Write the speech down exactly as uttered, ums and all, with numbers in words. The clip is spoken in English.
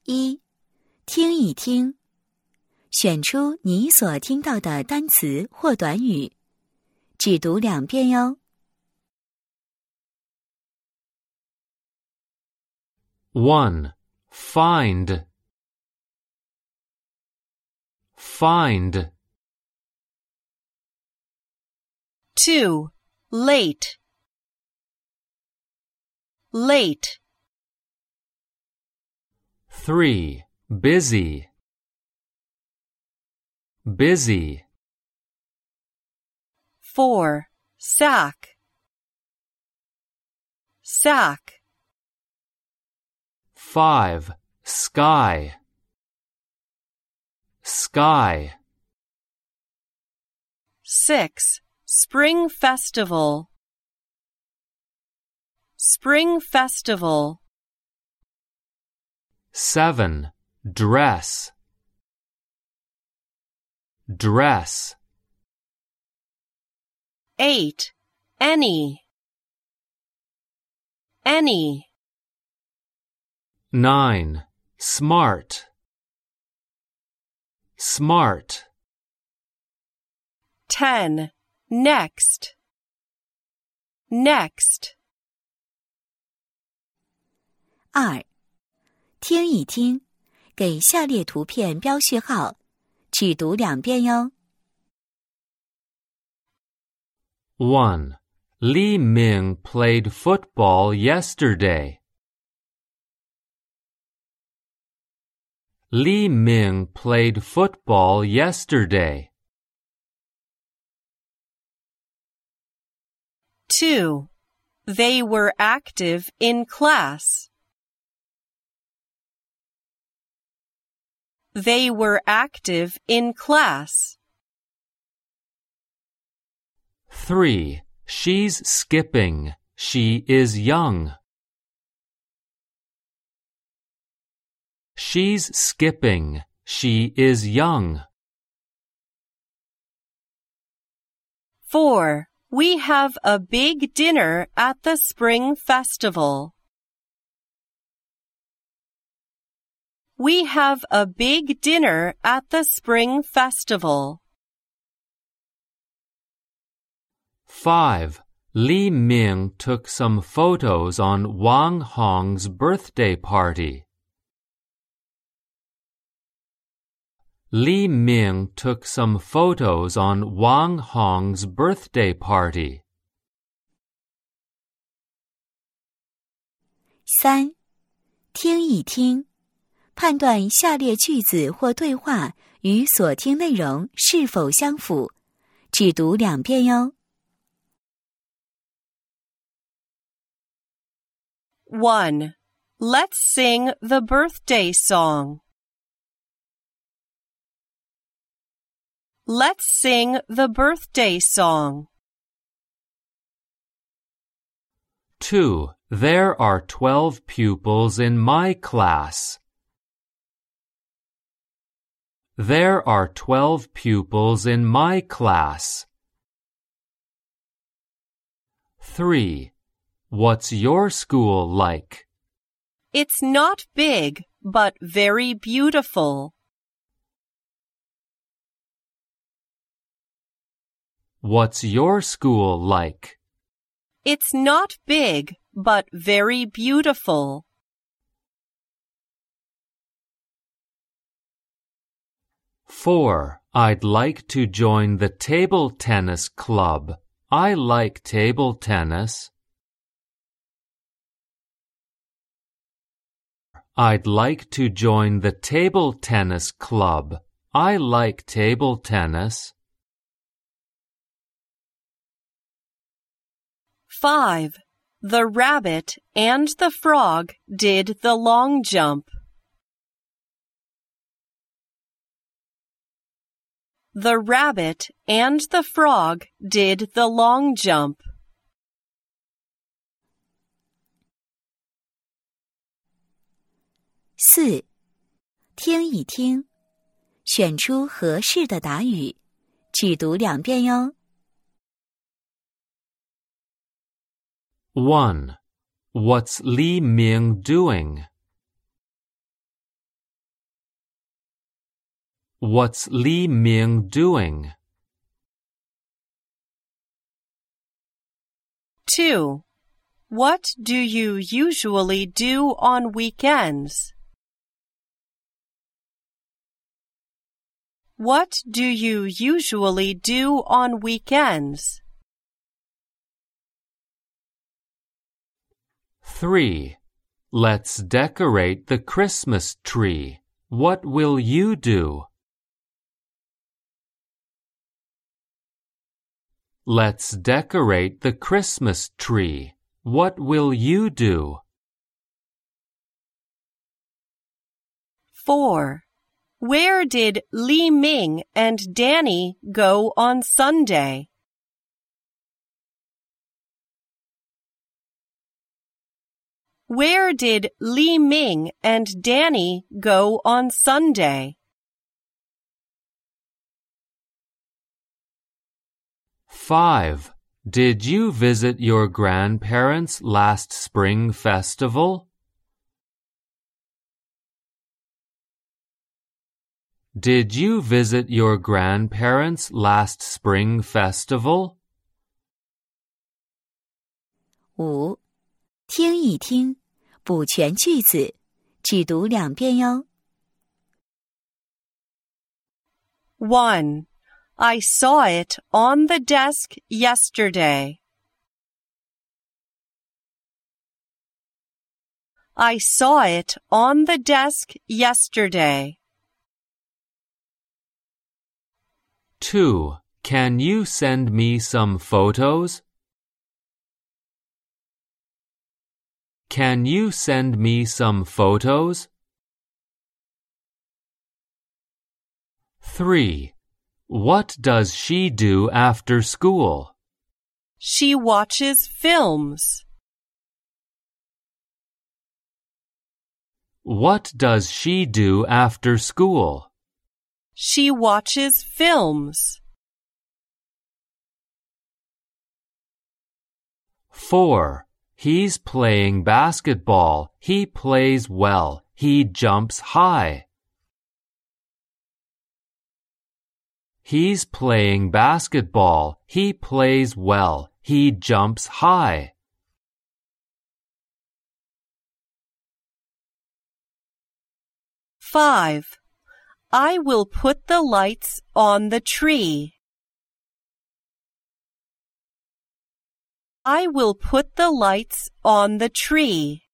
一、听一听，选出你所听到的单词或短语，只读两遍哟。 one. Find. Find. two. Late. Late. three. Busy. Busy. four. Sack. Sack. five. Sky. Sky. six. Spring Festival. Spring Festival. seven. Dress. Dress. eight. Any. Any. nine. Smart. Smart. ten. Next. Next. 二、听一听，给下列图片标序号，只读两遍哟。 one. Li Ming played football yesterday. Li Ming played football yesterday. two. They were active in class. They were active in class. three. She's skipping. She is young. She's skipping. She is young. four. We have a big dinner at the Spring Festival. We have a big dinner at the Spring Festival. five. Li Ming took some photos on Wang Hong's birthday party. Li Ming took some photos on Wang Hong's birthday party. 三、听一听，判断下列句子或对话与所听内容是否相符，只读两遍哟。 one. Let's sing the birthday song. Let's sing the birthday song. two. There are twelve pupils in my class. There are twelve pupils in my class. three. What's your school like? It's not big, but very beautiful. What's your school like? It's not big, but very beautiful. four. I'd like to join the table tennis club. I like table tennis. I'd like to join the table tennis club. I like table tennis. five. The rabbit and the frog did the long jump. The rabbit and the frog did the long jump. 四、听一听，选出合适的答语，只读两遍哟。 one. What's Li Ming doing? What's Li Ming doing? two. What do you usually do on weekends? What do you usually do on weekends? three. Let's decorate the Christmas tree. What will you do? Let's decorate the Christmas tree. What will you do? four. Where did Li Ming and Danny go on Sunday? Where did Li Ming and Danny go on Sunday? five. Did you visit your grandparents' last spring festival? Did you visit your grandparents' last spring festival? 五，听一听，补全句子，只读两遍哟。 one. I saw it on the desk yesterday. I saw it on the desk yesterday. two. Can you send me some photos? Can you send me some photos? three. What does she do after school? She watches films. What does she do after school? She watches films. four. He's playing basketball. He plays well. He jumps high. He's playing basketball. He plays well. He jumps high. five. I will put the lights on the tree. I will put the lights on the tree.